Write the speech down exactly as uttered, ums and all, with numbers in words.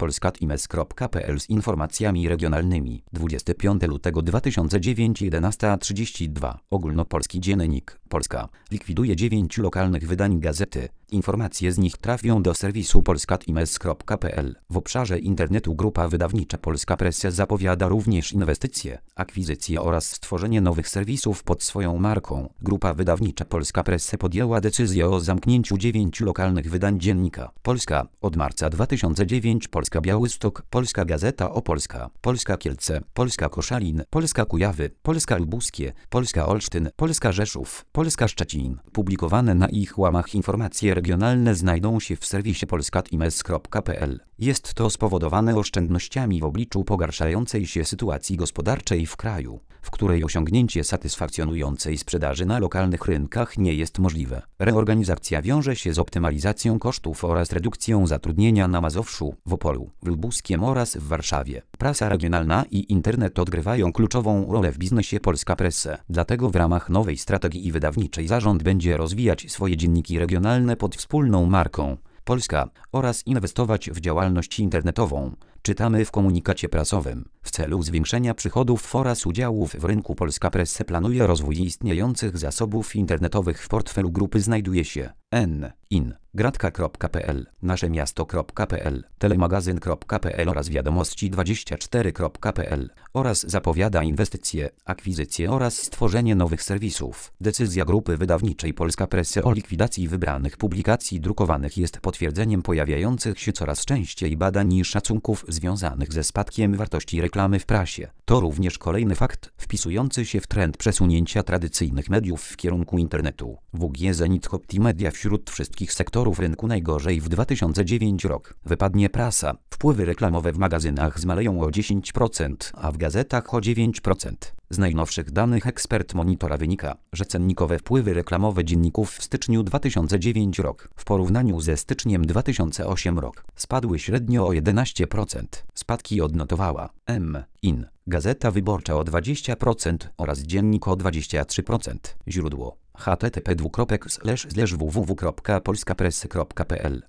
polskat imes kropka pe el z informacjami regionalnymi. dwudziestego piątego lutego dwa tysiące dziewiątego, jedenasta trzydzieści dwa. Ogólnopolski Dziennik Polska likwiduje dziewięć lokalnych wydań gazety. Informacje z nich trafią do serwisu polskat imes kropka pe el. W obszarze internetu grupa wydawnicza Polska Press zapowiada również inwestycje, akwizycje oraz stworzenie nowych serwisów pod swoją marką. Grupa wydawnicza Polska Press podjęła decyzję o zamknięciu dziewięciu lokalnych wydań Dziennika Polska od marca dwa tysiące dziewiątego, Polska Białystok, Polska Gazeta Opolska, Polska Kielce, Polska Koszalin, Polska Kujawy, Polska Lubuskie, Polska Olsztyn, Polska Rzeszów, Polska Szczecin. Publikowane na ich łamach informacje regionalne znajdą się w serwisie polskat imes kropka pe el. Jest to spowodowane oszczędnościami w obliczu pogarszającej się sytuacji gospodarczej w kraju, w której osiągnięcie satysfakcjonującej sprzedaży na lokalnych rynkach nie jest możliwe. Reorganizacja wiąże się z optymalizacją kosztów oraz redukcją zatrudnienia na Mazowszu, w Opolu, w Lubuskiem oraz w Warszawie. Prasa regionalna i internet odgrywają kluczową rolę w biznesie Polska Press. Dlatego w ramach nowej strategii wydawniczej zarząd będzie rozwijać swoje dzienniki regionalne pod wspólną marką Polska oraz inwestować w działalność internetową. Czytamy w komunikacie prasowym. W celu zwiększenia przychodów oraz udziałów w rynku Polska Press planuje rozwój istniejących zasobów internetowych. W portfelu grupy znajduje się N, In, Gratka kropka pe el, Naszemiasto kropka pe el, Telemagazyn kropka pe el oraz Wiadomości dwadzieścia cztery kropka pe el oraz zapowiada inwestycje, akwizycje oraz stworzenie nowych serwisów. Decyzja grupy wydawniczej Polska Press o likwidacji wybranych publikacji drukowanych jest potwierdzeniem pojawiających się coraz częściej badań i szacunków związanych ze spadkiem wartości reklamy w prasie. To również kolejny fakt wpisujący się w trend przesunięcia tradycyjnych mediów w kierunku internetu. W U G Zenit Optimedia wśród wszystkich sektorów rynku najgorzej w dwa tysiące dziewiąty rok. Wypadnie prasa. Wpływy reklamowe w magazynach zmaleją o dziesięć procent, a w gazetach o dziewięć procent. Z najnowszych danych Ekspert Monitora wynika, że cennikowe wpływy reklamowe dzienników w styczniu dwa tysiące dziewiąty rok w porównaniu ze styczniem dwa tysiące ósmym rok spadły średnio o jedenaście procent. Spadki odnotowała M, In, Gazeta Wyborcza o dwadzieścia procent oraz Dziennik o dwadzieścia trzy procent. Źródło: http dwukropek slash slash www kropka polskapress kropka pe el